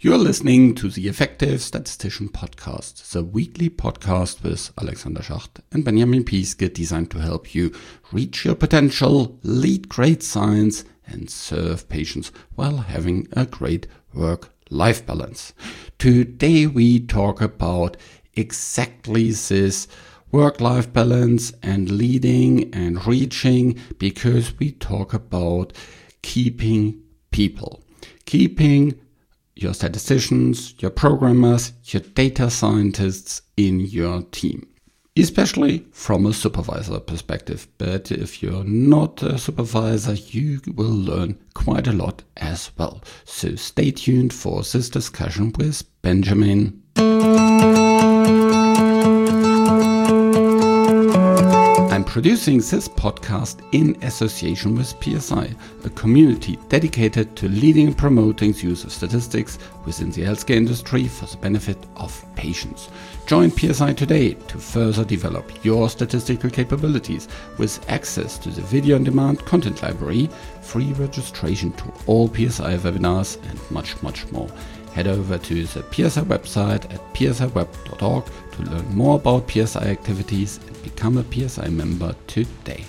You're listening to the Effective Statistician Podcast, the weekly podcast with Alexander Schacht and Benjamin Piske, designed to help you reach your potential, lead great science, and serve patients while having a great work-life balance. Today we talk about exactly this work-life balance and leading and reaching, because we talk about keeping people, keeping your statisticians, your programmers, your data scientists in your team, especially from a supervisor perspective. But if you're not a supervisor, you will learn quite a lot as well. So stay tuned for this discussion with Benjamin. I'm producing this podcast in association with PSI, a community dedicated to leading and promoting the use of statistics within the healthcare industry for the benefit of patients. Join PSI today to further develop your statistical capabilities with access to the video-on-demand content library, free registration to all PSI webinars, and much, much more. Head over to the PSI website at psiweb.org to learn more about PSI activities and become a PSI member today.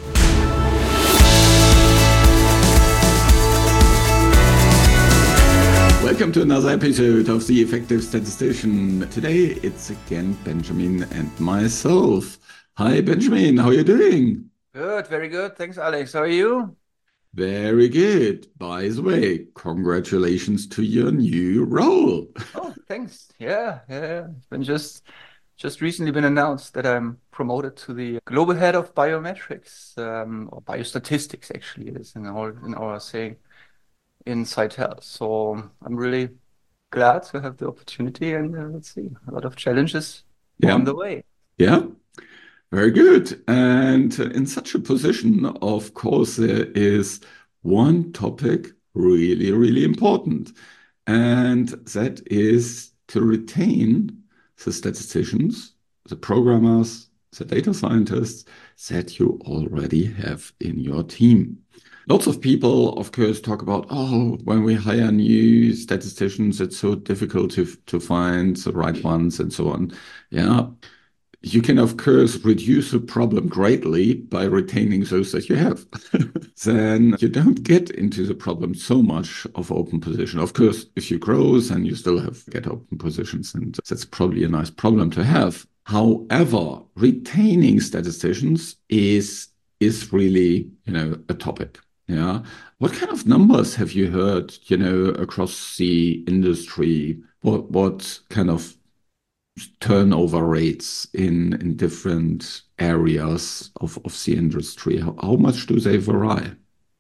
Welcome to another episode of The Effective Statistician. Today it's again Benjamin and myself. Hi Benjamin, how are you doing? Good, very good. Thanks, Alex. How are you? Very good. By the way, congratulations to your new role. Oh, thanks. Yeah. It's been just recently been announced that I'm promoted to the global head of biometrics, or biostatistics, actually, it is in our saying in Sitel. So I'm really glad to have the opportunity, and let's see, a lot of challenges on the way. Yeah. Very good. And in such a position, of course, there is one topic really, really important. And that is to retain the statisticians, the programmers, the data scientists that you already have in your team. Lots of people, of course, talk about, when we hire new statisticians, it's so difficult to find the right ones and so on. Yeah. You can, of course, reduce the problem greatly by retaining those that you have. Then you don't get into the problem so much of open position. Of course, if you grow, then you still get open positions, and that's probably a nice problem to have. However, retaining statisticians is really, a topic. Yeah. What kind of numbers have you heard, across the industry? What kind of turnover rates in different areas of the industry? How much do they vary?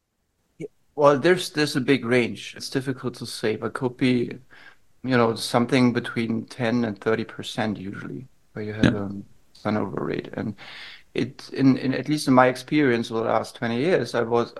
Well, there's a big range. It's difficult to say, but could be, something between 10 and 30% usually, where you have a turnover rate. And it, in at least in my experience over the last 20 years,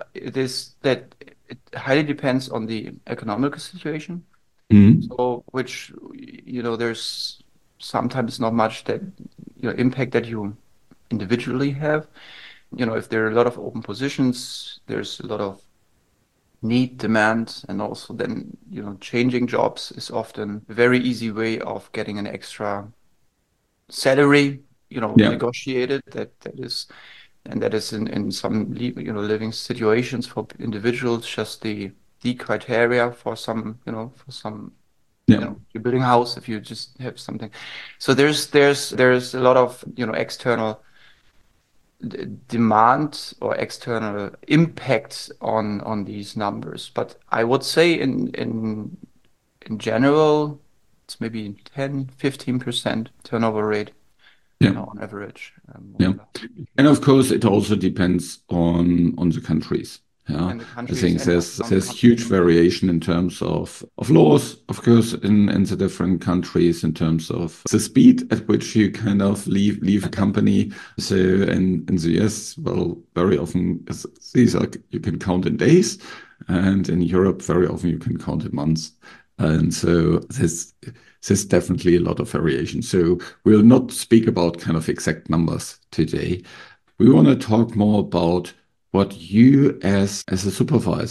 it highly depends on the economical situation. So, which, there's sometimes not much that impact that you individually have. If there are a lot of open positions, there's a lot of demand, and also then changing jobs is often a very easy way of getting an extra salary negotiated. That is in some living situations for individuals just the criteria for some you're building a house if you just have something. So there's a lot of external demand or external impact on these numbers. But I would say in general, it's maybe 10-15% turnover rate on average. And of course, it also depends on the countries. Yeah, I think there's huge variation in terms of laws, of course, in the different countries, in terms of the speed at which you kind of leave a company. So in the US, well, very often these are, you can count in days, and in Europe, very often you can count in months. And so there's definitely a lot of variation. So we'll not speak about kind of exact numbers today. We want to talk more about what you as a supervisor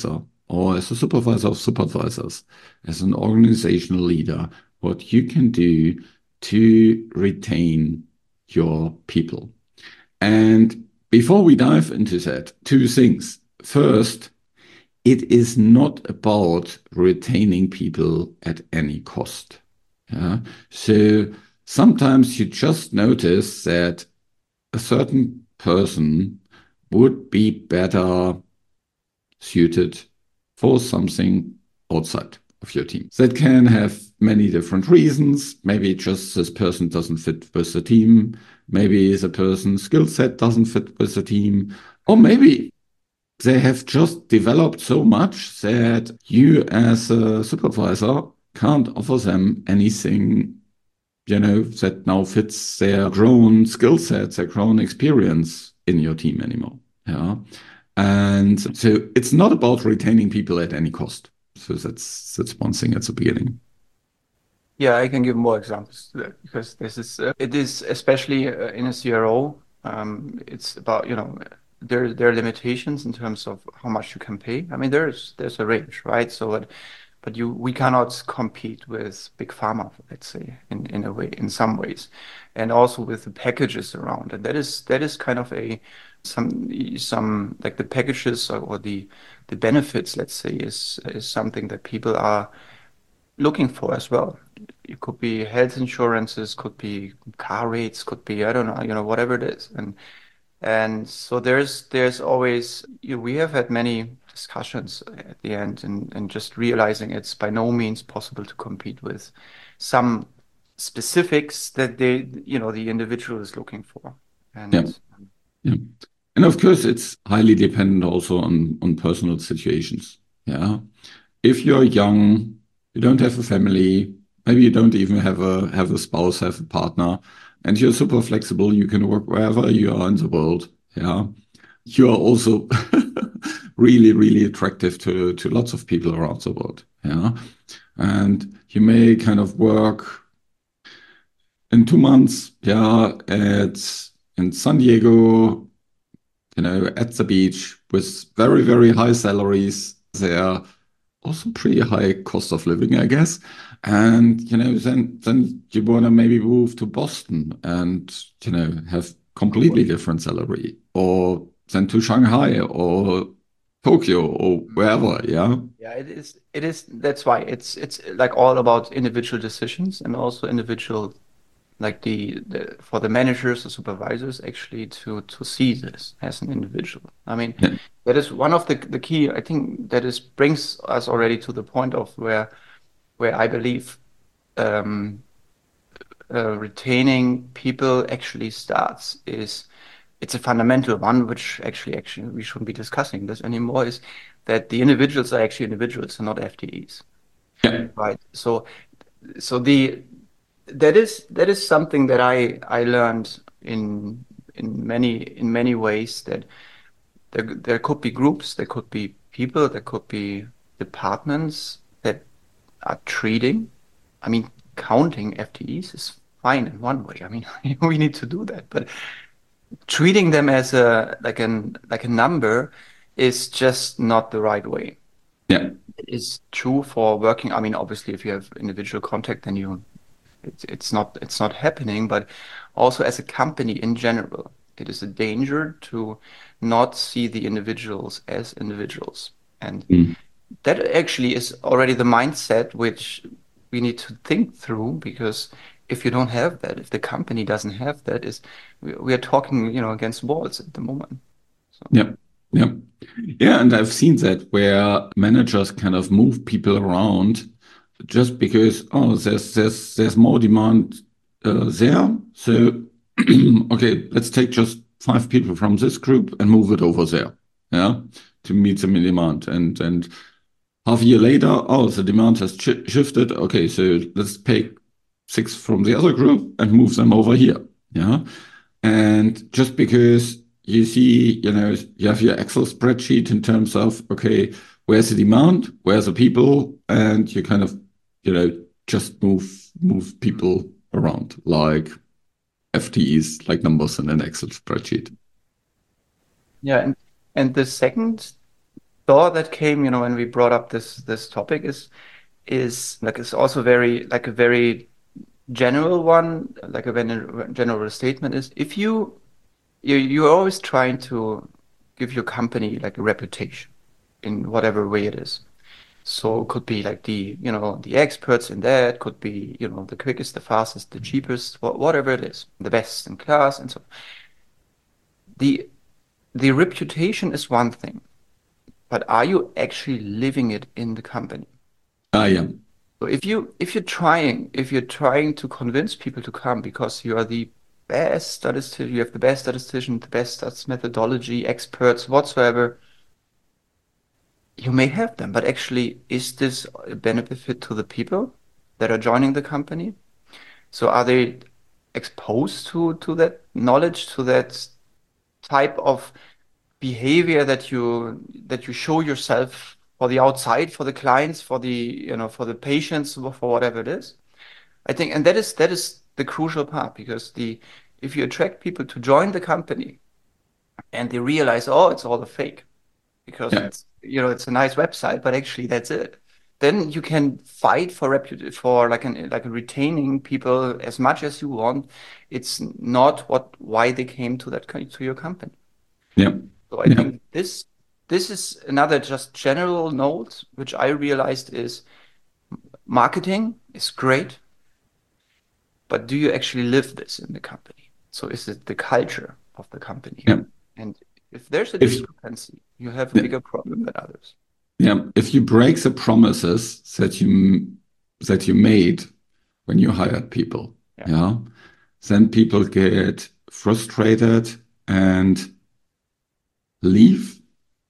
or as a supervisor of supervisors, as an organizational leader, what you can do to retain your people. And before we dive into that, two things. First, it is not about retaining people at any cost. Yeah? So sometimes you just notice that a certain person would be better suited for something outside of your team. That can have many different reasons. Maybe just this person doesn't fit with the team. Maybe the person's skill set doesn't fit with the team. Or maybe they have just developed so much that you as a supervisor can't offer them anything, that now fits their grown skill sets, their grown experience in your team anymore. Yeah. And so it's not about retaining people at any cost. So that's one thing at the beginning. Yeah, I can give more examples to that because this is it is especially in a CRO. It's about there are limitations in terms of how much you can pay. I mean, there's a range, right? So, but we cannot compete with big pharma, let's say, in a way, in some ways, and also with the packages around. And that is kind of some like the packages or the benefits, let's say, is something that people are looking for as well. It could be health insurances, could be car rates, could be, I don't know, whatever it is. And so there's always, we have had many discussions at the end and just realizing it's by no means possible to compete with some specifics that the individual is looking for. Yeah. And Yeah. And of course, it's highly dependent also on personal situations. Yeah. If you're young, you don't have a family, maybe you don't even have a spouse, have a partner, and you're super flexible, you can work wherever you are in the world. Yeah. You are also really, really attractive to lots of people around the world. Yeah. And you may kind of work in 2 months, yeah, in San Diego, at the beach with very, very high salaries. There also pretty high cost of living, I guess. And then you want to maybe move to Boston and have completely different salary, or then to Shanghai or Tokyo or wherever. Yeah, yeah, it is. That's why it's like all about individual decisions and also individual like the for the managers or supervisors actually to see this as an individual. I mean, yeah, that is one of the key. I think that is brings us already to the point of where I believe um, retaining people actually starts is it's a fundamental one, which actually we shouldn't be discussing this anymore. Is that the individuals are actually individuals and not FTEs, yeah, right? So that is something that I learned in many ways that there could be groups, there could be people, there could be departments that are treating. I mean, counting FTEs is fine in one way. I mean, we need to do that, but treating them as a number is just not the right way. yeah, It is true for working. I mean, obviously, if you have individual contact, then it's not happening, but also as a company in general, it is a danger to not see the individuals as individuals. And mm, that actually is already the mindset which we need to think through because if you don't have that, if the company doesn't have that, we are talking, against walls at the moment. So yeah, yeah, yeah. And I've seen that where managers kind of move people around just because there's more demand there. So okay, let's take just 5 people from this group and move it over there, yeah, to meet the demand. And half a year later, oh, the demand has shifted. Okay, so let's take 6 from the other group and move them over here, yeah. And just because you see, you have your Excel spreadsheet in terms of, okay, where's the demand, where's the people, and you kind of, just move people around like FTEs, like numbers in an Excel spreadsheet. yeah, and the second thought that came, when we brought up this topic is like it's also very like a very general one, like a general statement is if you're always trying to give your company like a reputation in whatever way it is. So it could be like the experts in that, could be, the quickest, the fastest, the cheapest, whatever it is, the best in class, and so the the reputation is one thing, but are you actually living it in the company? I am. So if you're trying to convince people to come because you are the best statistician, you have the best statistician, the best stats methodology, experts whatsoever, you may have them, but actually, is this a benefit to the people that are joining the company? So are they exposed to that knowledge, to that type of behavior that you show yourself for the outside, for the clients, for the patients, for whatever it is? I think, and that is the crucial part because the if you attract people to join the company and they realize, oh, it's all a fake because Yeah. it's a nice website, but actually that's it. Then you can fight for for like retaining people as much as you want. It's not why they came to your company. Yeah. So I Yeah. think this is another just general note which I realized is marketing is great, but do you actually live this in the company? So is it the culture of the company? Yeah. And if there's a If discrepancy, you have a yeah, bigger problem than others. yeah, if you break the promises that you made when you hired people, Yeah. yeah, then people get frustrated and leave,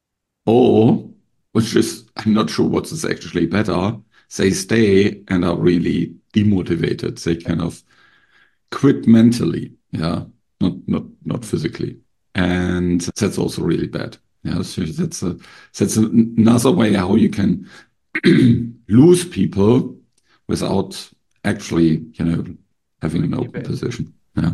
or which is I'm not sure what is actually better, they stay and are really demotivated. They kind of quit mentally, yeah, not physically, and that's also really bad. Yeah, so that's another way how you can lose people without actually, having an Really open bad. position. Yeah.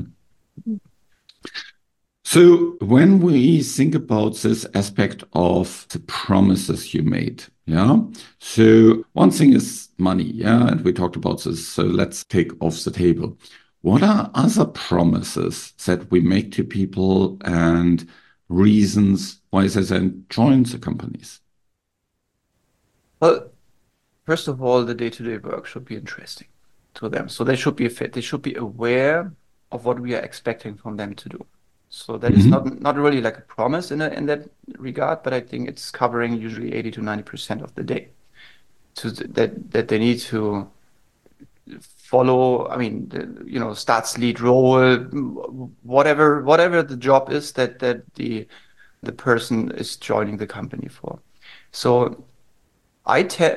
So when we think about this aspect of the promises you made, yeah. So one thing is money, yeah, and we talked about this. So let's take off the table. What are other promises that we make to people and reasons why they then join the companies? Well, first of all, the day-to-day work should be interesting to them. So they should be a fit. They should be aware of what we are expecting from them to do. So that is not Hmm. not really like a promise in that regard, but I think it's covering usually 80 to 90% of the day. So that they need to follow, I mean, stats lead role, whatever the job is that the person is joining the company for. So I tell,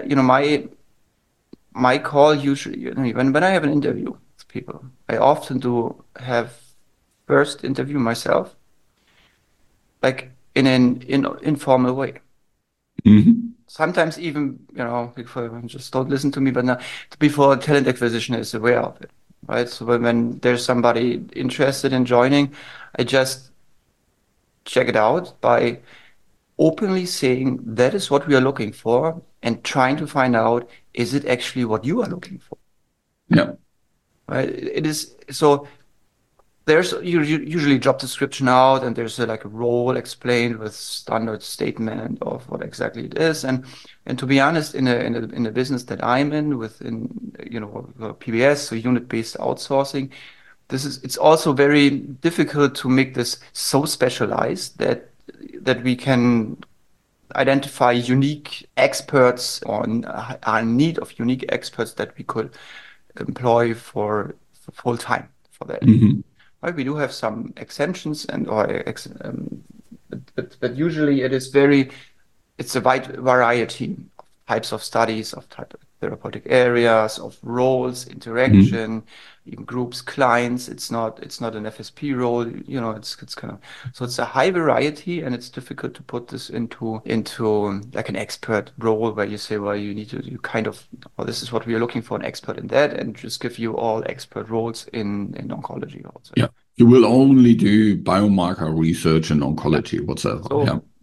my call usually, when I have an interview with people, I often do have first interview myself, like in an informal way. Hmm. Sometimes even, before just don't listen to me, but now before talent acquisition is aware of it, right? So when there's somebody interested in joining, I just check it out by openly saying that is what we are looking for and trying to find out, is it actually what you are looking for? Yeah. Right? It is so there's usually job description out and there's like a role explained with standard statement of what exactly it is. And to be honest, in a business that I'm in within, PBS, so unit-based outsourcing, it's also very difficult to make this so specialized that we can identify unique experts or are in need of unique experts that we could employ for full time for that. Hmm. Right? We do have some exemptions but usually it's a wide variety of types of studies, of type of therapeutic areas, of roles, Hmm. interaction, even groups, clients. It's not an FSP role, it's kind of so it's a high variety and it's difficult to put this into like an expert role where you say, well, you kind of, well, this is what we are looking for, an expert in that, and just give you all expert roles in oncology also. Yeah. You will only do biomarker research in Yeah. oncology whatsoever. So Yeah.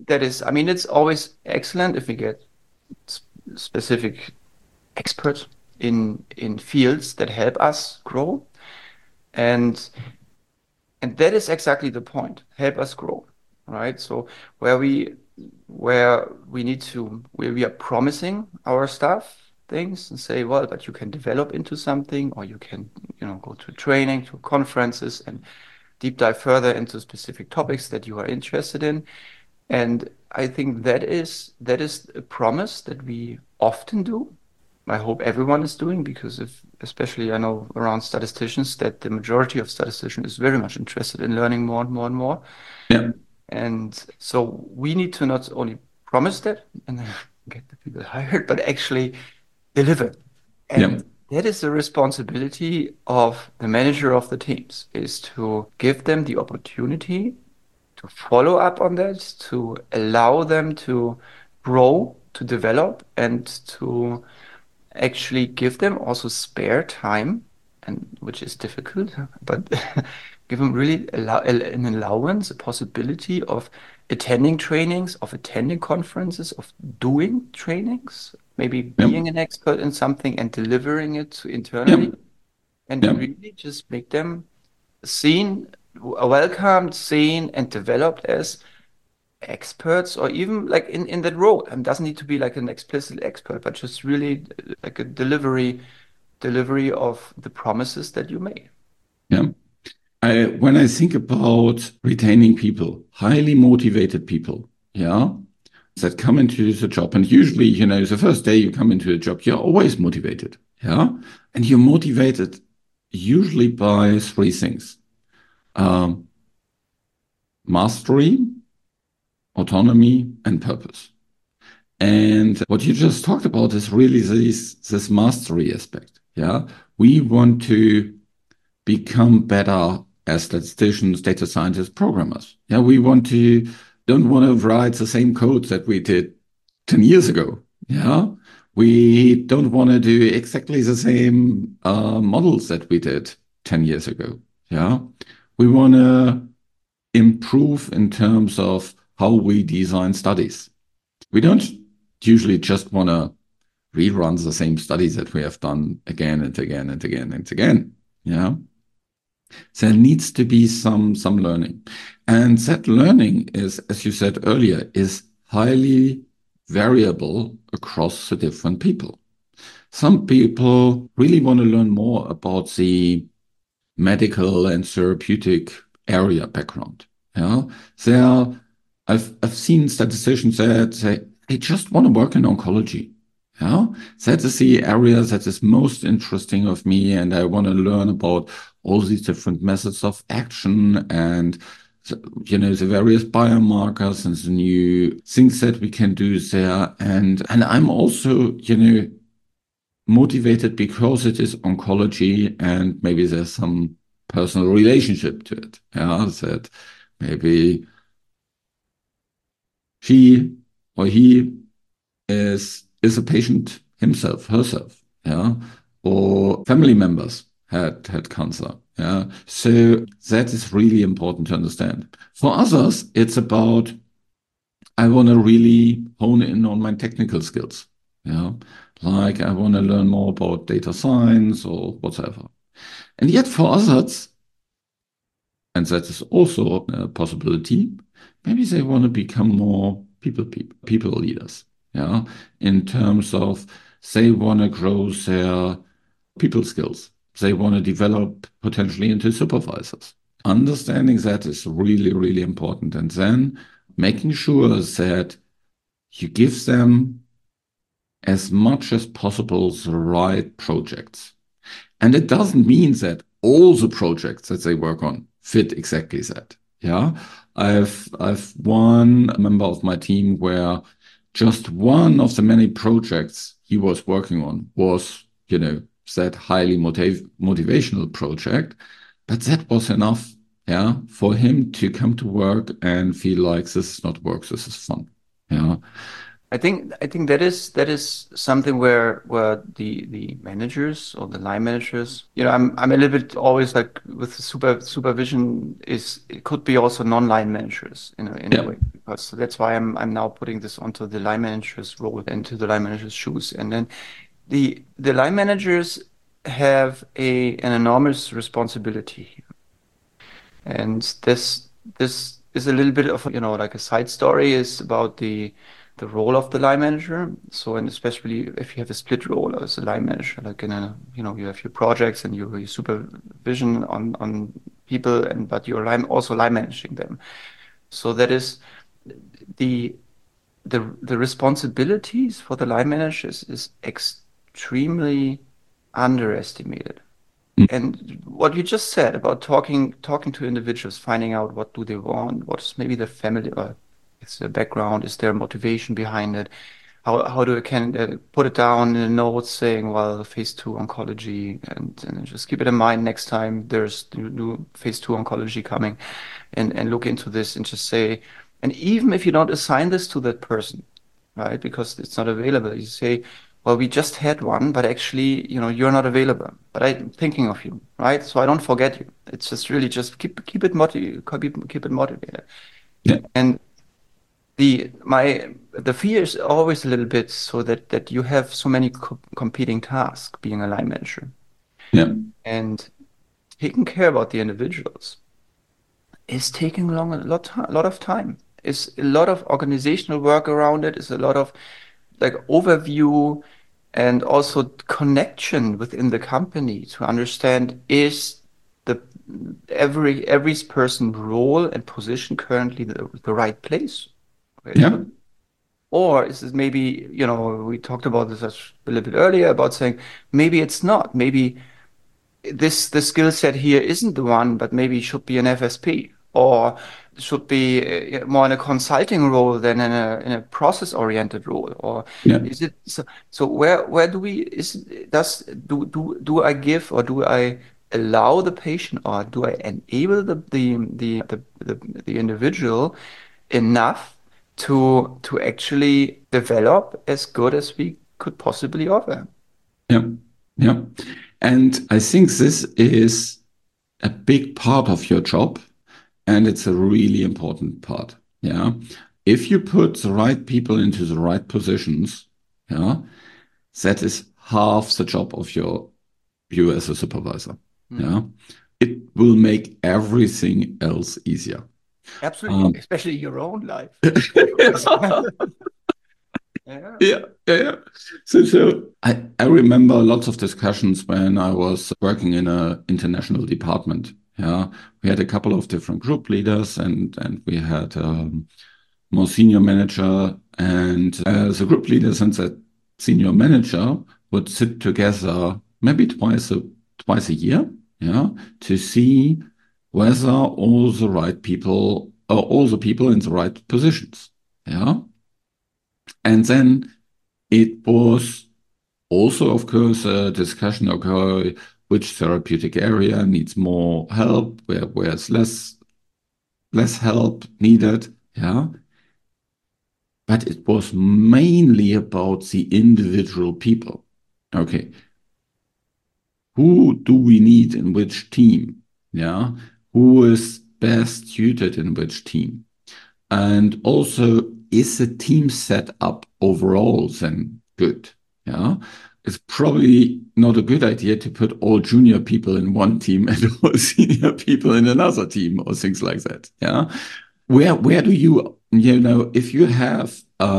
that is, I mean, it's always excellent if we get specific experts in fields that help us grow. And and that is exactly the point. Help us grow, right? So where we where we need to where we are promising our staff things and say, well, but you can develop into something, or you can, go to training, to conferences, and deep dive further into specific topics that you are interested in. And I think that is a promise that we often do. I hope everyone is doing, because if especially I know around statisticians that the majority of statisticians is very much interested in learning more and more and more. Yeah, And so we need to not only promise that and then get the people hired, but actually deliver. yeah, And that is the responsibility of the manager of the teams, is to give them the opportunity to follow up on that, to allow them to grow, to develop, and to actually give them also spare time, and which is difficult, but give them really an allowance, a possibility of attending trainings, of attending conferences, of doing trainings, maybe yeah, being an expert in something and delivering it to yeah, internally, and yeah, really just make them seen, welcomed, seen, and developed as experts, or even like in that role. And doesn't need to be like an explicit expert, but just really like a delivery of the promises that you made. yeah. When I think about retaining people, highly motivated people, yeah, that come into the job, and usually, the first day you come into a job, you're always motivated, yeah, and you're motivated usually by three things: um, mastery, autonomy, and purpose. And what you just talked about is really this mastery aspect. Yeah. We want to become better as statisticians, data scientists, programmers. Yeah. Don't want to write the same code that we did 10 years ago. Yeah. We don't want to do exactly the same models that we did 10 years ago. Yeah. We want to improve in terms of how we design studies. We don't usually just want to rerun the same studies that we have done again and again and again and again. Yeah. There needs to be some learning. And that learning is, as you said earlier, is highly variable across the different people. Some people really want to learn more about the medical and therapeutic area background. Yeah. There I've seen statisticians that they just want to work in oncology. Yeah. That is the area that is most interesting of me, and I want to learn about all these different methods of action and the various biomarkers and the new things that we can do there. And I'm also, motivated because it is oncology and maybe there's some personal relationship to it. Yeah, that maybe she or he is a patient himself, herself. Yeah, or family members had cancer. Yeah, so that is really important to understand. For others, it's about I want to really hone in on my technical skills. Yeah, like I want to learn more about data science or whatever. And yet, for others, and that is also a possibility, maybe they want to become more people leaders. Yeah, in terms of they want to grow their people skills. They want to develop potentially into supervisors. Understanding that is really, really important. And then making sure that you give them as much as possible the right projects. And it doesn't mean that all the projects that they work on fit exactly that. Yeah. I've one member of my team where just one of the many projects he was working on was, that highly motivational project. But that was enough, yeah, for him to come to work and feel like this is not work, this is fun. Yeah. I think that is something where the managers or the line managers, I'm a little bit always like with the supervision, is it could be also non-line managers in a Yeah. way. So that's why I'm now putting this onto the line manager's role and to the line manager's shoes. And then the line managers have an enormous responsibility. And this is a little bit of, like a side story is about the role of the line manager. So, and especially if you have a split role as a line manager, like in a, you have your projects and you supervision on people, and but you're also line managing them. So that is the the responsibilities for the line managers is extremely underestimated. And what you just said about talking to individuals, finding out what do they want, what's maybe their family or it's their background, is there motivation behind it? How do I can put it down in the notes saying, well, phase two oncology, and just keep it in mind next time there's new phase two oncology coming, and look into this and just say, and even if you don't assign this to that person, right, because it's not available, you say, well, we just had one, but actually, you're not available. But I'm thinking of you, right? So I don't forget you. It's just really just keep it motivated. Yeah. And the fear is always a little bit so that you have so many competing tasks being a line manager, Yeah. and taking care about the individuals is taking a lot of time. Is a lot of organizational work around it. Is a lot of like overview and also connection within the company to understand, is the every person role and position currently the right place? Okay, Yeah. or is this maybe, we talked about this a little bit earlier about saying maybe it's not. Maybe the skill set here isn't the one, but maybe it should be an FSP or should be more in a consulting role than in a process-oriented role. Or Yeah. is it so? So where do we is does do I give, or do I allow the patient, or do I enable the individual enough to actually develop as good as we could possibly offer? Yeah. Yeah. And I think this is a big part of your job, and it's a really important part. Yeah. If you put the right people into the right positions, yeah, that is half the job of you as a supervisor. Hmm. Yeah. It will make everything else easier. Absolutely, Um, especially your own life. Yeah. yeah, yeah, yeah. So I remember lots of discussions when I was working in an international department. Yeah, we had a couple of different group leaders, and we had more senior manager, and the group leaders and the senior manager would sit together maybe twice a year, yeah, to see whether all the people in the right positions, yeah. And then it was also, of course, a discussion, okay, which therapeutic area needs more help, where's less help needed, yeah. But it was mainly about the individual people. Okay, who do we need in which team? Yeah, who is best suited in which team? And also, is the team set up overall then good? Yeah, it's probably not a good idea to put all junior people in one team and all senior people in another team or things like that. Yeah, where do if you have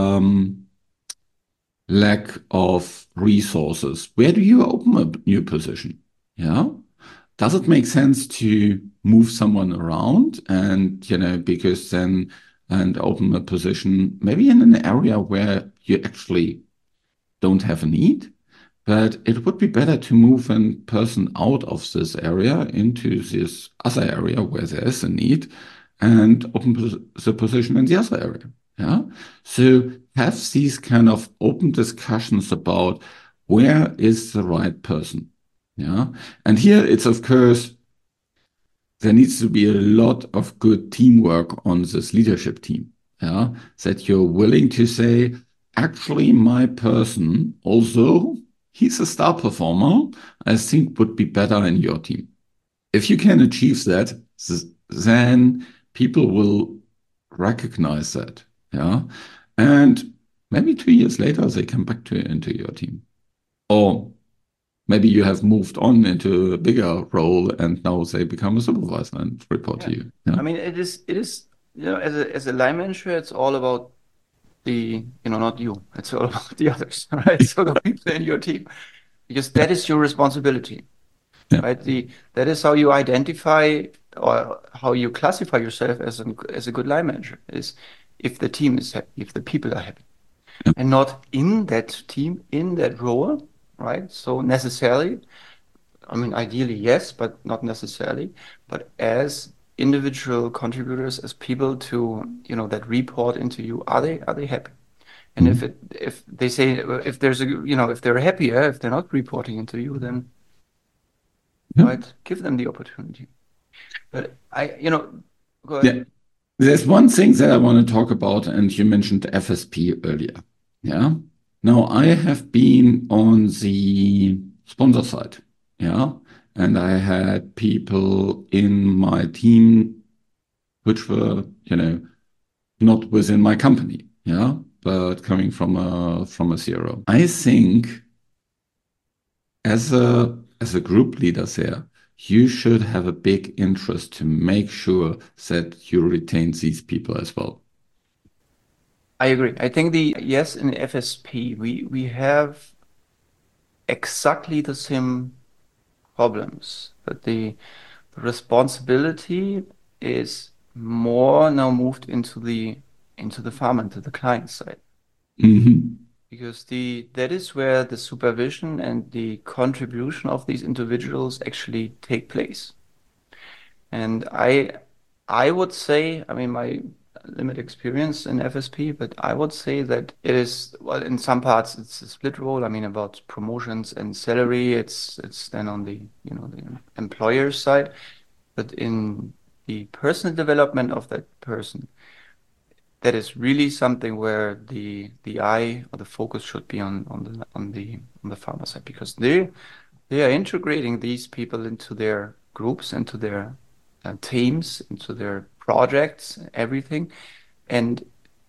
lack of resources, where do you open a new position? Yeah. Does it make sense to move someone around and, because then and open a position maybe in an area where you actually don't have a need? But it would be better to move a person out of this area into this other area where there is a need and open the position in the other area. Yeah. So have these kind of open discussions about where is the right person. Yeah. And here it's, of course, there needs to be a lot of good teamwork on this leadership team. Yeah. That you're willing to say, actually, my person, although he's a star performer, I think would be better in your team. If you can achieve that, then people will recognize that. Yeah. And maybe 2 years later, they come back into your team. Or maybe you have moved on into a bigger role and now they become a supervisor and report to Yeah. you. Yeah. I mean, it is, as a line manager, it's all about not you. It's all about the others, right? So the people in your team, because that is your responsibility, Yeah. right? That is how you identify or how you classify yourself as a good line manager is if the team is happy, if the people are happy, Yeah. and not in that team, in that role, right? So necessarily, I mean, ideally, yes, but not necessarily. But as individual contributors, as people that report into you, are they happy? And Mhm. if they say if there's if they're happier, if they're not reporting into you, then Yeah. right, give them the opportunity. But go ahead. Yeah. There's one thing that I want to talk about, and you mentioned FSP earlier. Yeah. Now, I have been on the sponsor side. Yeah. And I had people in my team which were, not within my company. Yeah. But coming from a CRO. I think as a group leader there, you should have a big interest to make sure that you retain these people as well. I agree. I think the yes in FSP we have exactly the same problems, but the responsibility is more now moved into the farm, into the client side. Mhm. Because that is where the supervision and the contribution of these individuals actually take place. And I would say, I mean, my limited experience in FSP, but I would say that it is, well, in some parts it's a split role. I mean, about promotions and salary, it's then on the employer side, but in the personal development of that person, that is really something where the eye or the focus should be on the farmer side because they are integrating these people into their groups, into their teams, into their projects, everything. And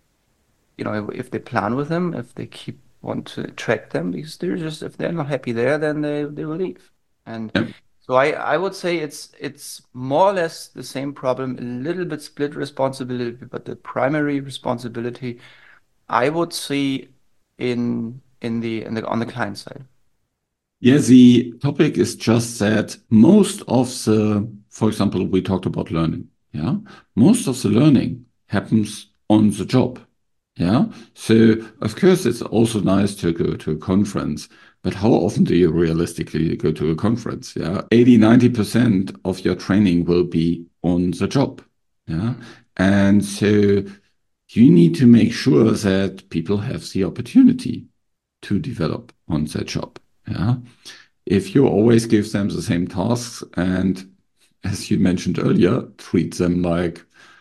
if they plan with them, if they keep want to attract them, because they're just if they're not happy there, then they will leave. And Yeah. so I would say it's more or less the same problem, a little bit split responsibility, but the primary responsibility I would see in the on the client side. Yeah, the topic is just that most of for example, we talked about learning. Yeah. Most of the learning happens on the job. Yeah. So, of course, it's also nice to go to a conference, but how often do you realistically go to a conference? Yeah. 80-90% of your training will be on the job. Yeah. Mm. And so you need to make sure that people have the opportunity to develop on their job. Yeah. If you always give them the same tasks and, as you mentioned earlier, treat them like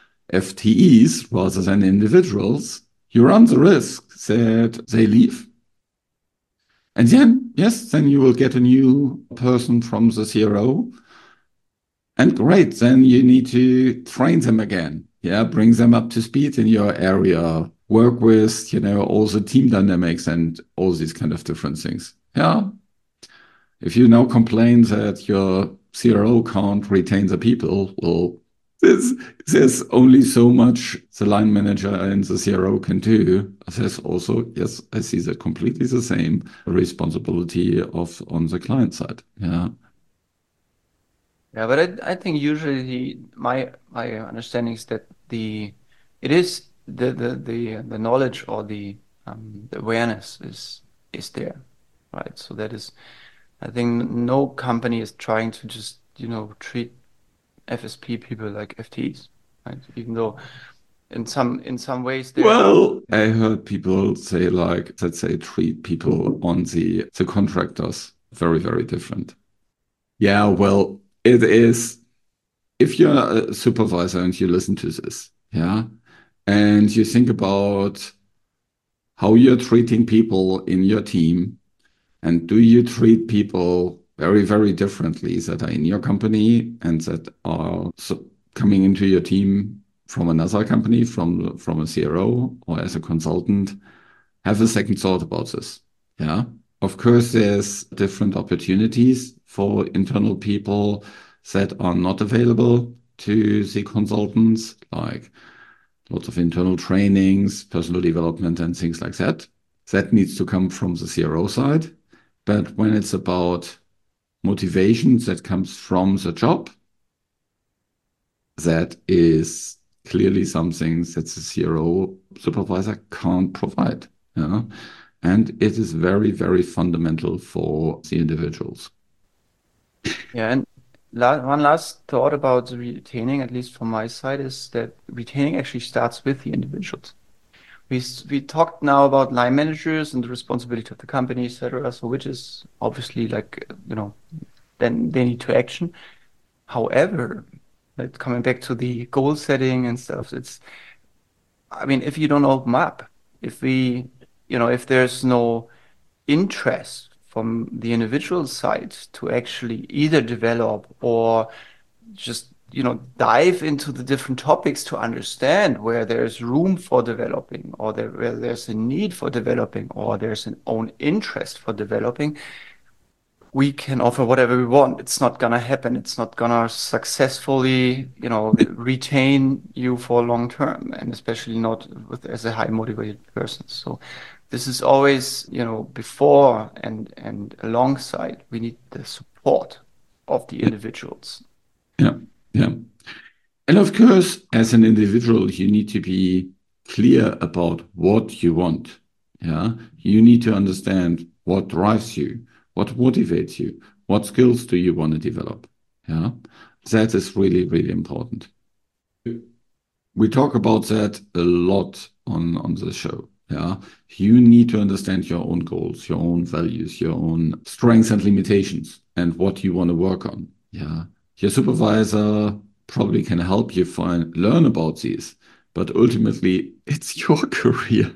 FTEs rather than individuals, you run the risk that they leave. And then, yes, then you will get a new person from the CRO. And great, then you need to train them again. Yeah, bring them up to speed in your area, work with, all the team dynamics and all these kind of different things. Yeah, if you now complain that your CRO can't retain the people, well, there's, there's only so much the line manager and the CRO can do. There's also, yes, I see that completely the same responsibility of on the client side. Yeah. Yeah, but I think usually my understanding is that it is the knowledge or the awareness is there, right? So that is, I think no company is trying to just treat FSP people like FTEs, right? Even though in some ways there are. Well, I heard people say like that they treat people on the contractors very, very different. Yeah, well, it is if you're a supervisor and you listen to this, yeah, and you think about how you're treating people in your team, and do you treat people very, very differently that are in your company and that are coming into your team? from another company, from a CRO or as a consultant, have a second thought about this. Yeah. Of course, there's different opportunities for internal people that are not available to the consultants, like lots of internal trainings, personal development, and things like that. That needs to come from the CRO side. But when it's about motivation that comes from the job, that is clearly something that the CRO supervisor can't provide. Yeah? And it is very, very fundamental for the individuals. Yeah, and one last thought about the retaining, at least from my side, is that retaining actually starts with the individuals. We talked now about line managers and the responsibility of the company, etc. So which is obviously like, then they need to action. However, like coming back to the goal setting and stuff, I mean, if you don't open up, if there's no interest from the individual side to actually either develop or just dive into the different topics to understand where there's room for developing or where there's a need for developing or there's an own interest for developing, we can offer whatever we want. It's not gonna happen. It's not gonna successfully, retain you for long term, and especially not as a high motivated person. So this is always, before and alongside, we need the support of the individuals. Yeah, yeah. And of course, as an individual, you need to be clear about what you want. Yeah, you need to understand what drives you, what motivates you, what skills do you want to develop. Yeah, that is really, really important. We talk about that a lot on the show. Yeah, you need to understand your own goals, your own values, your own strengths and limitations, and what you want to work on. Yeah, your supervisor probably can help you learn about these, but ultimately it's your career.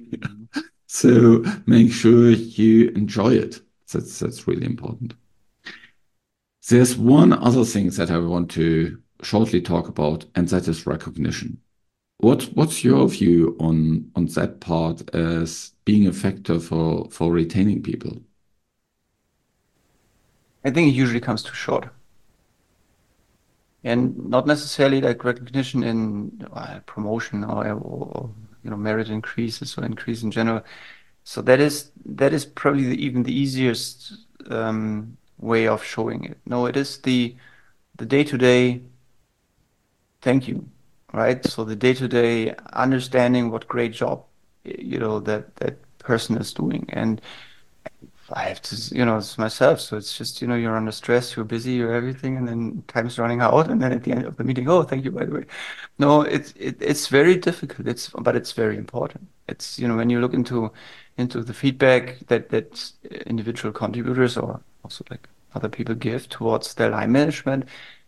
So make sure you enjoy it. That's really important. There's one other thing that I want to shortly talk about, and that is recognition. What's your view on that part as being a factor for retaining people? I think it usually comes too short. And not necessarily like recognition in promotion or merit increases or increase in general. So that is probably even the easiest way of showing it. No, it is the day-to-day thank you, right? So the day-to-day understanding what great job that person is doing. And I have to, it's myself. So it's just, you're under stress, you're busy, you're everything, and then time's running out. And then at the end of the meeting, oh, thank you, by the way. No, it's very difficult. But it's very important. It's, when you look into the feedback that individual contributors or also like other people give towards their line management,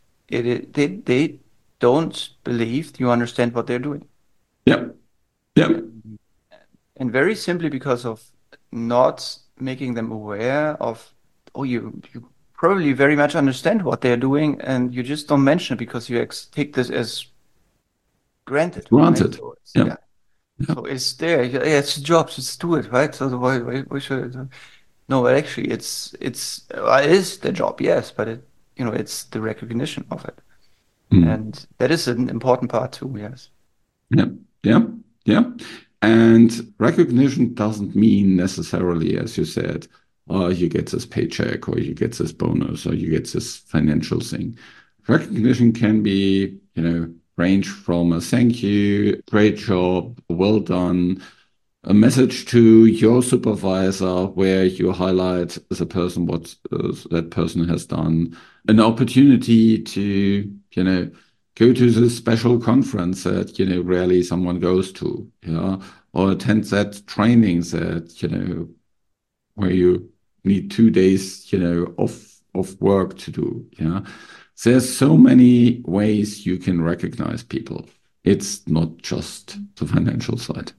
they don't believe you understand what they're doing. Yeah. Yeah. And very simply because of not making them aware of, oh, you probably very much understand what they're doing, and you just don't mention it because you take this as granted. Granted. Right? So Yeah. Yeah. So it's there. Yeah, it's a job. Just do it, right? So why should it? No, actually, it is the job, yes, but it's the recognition of it, and that is an important part too. Yes. Yeah. Yeah. Yeah. And recognition doesn't mean necessarily, as you said, oh, you get this paycheck or you get this bonus or you get this financial thing. Recognition can be, range from a thank you, great job, well done, a message to your supervisor where you highlight the person, what that person has done, an opportunity to, go to the special conference that, rarely someone goes to, or attend that training that, where you need 2 days, of work to do, There's so many ways you can recognize people. It's not just the financial side.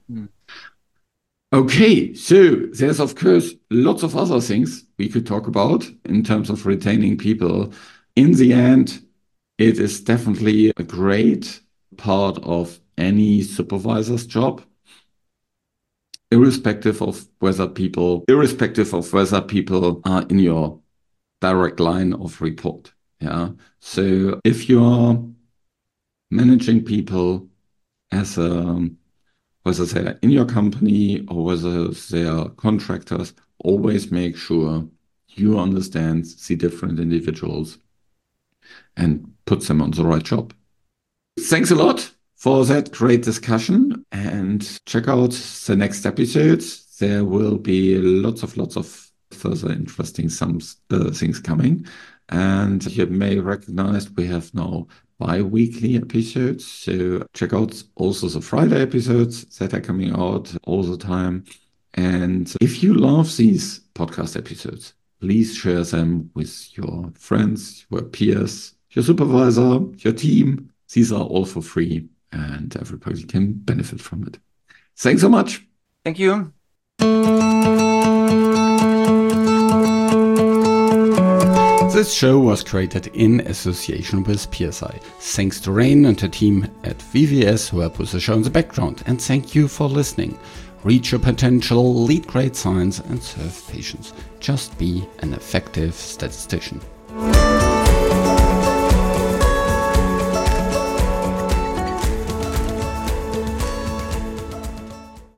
Okay, so there's of course lots of other things we could talk about in terms of retaining people. In the end, it is definitely a great part of any supervisor's job, irrespective of whether people are in your direct line of report. Yeah. So if you are managing people as whether they're in your company or whether they are contractors, always make sure you understand the different individuals and put them on the right job. Thanks a lot for that great discussion, and check out the next episodes. There will be lots of further interesting things coming. And you may recognize we have now bi-weekly episodes. So check out also the Friday episodes that are coming out all the time. And if you love these podcast episodes, please share them with your friends, your peers, your supervisor, your team. These are all for free and everybody can benefit from it. Thanks so much. Thank you. This show was created in association with PSI. Thanks to Rain and her team at VVS who help with the show in the background. And thank you for listening. Reach your potential, lead great science, and serve patients. Just be an effective statistician.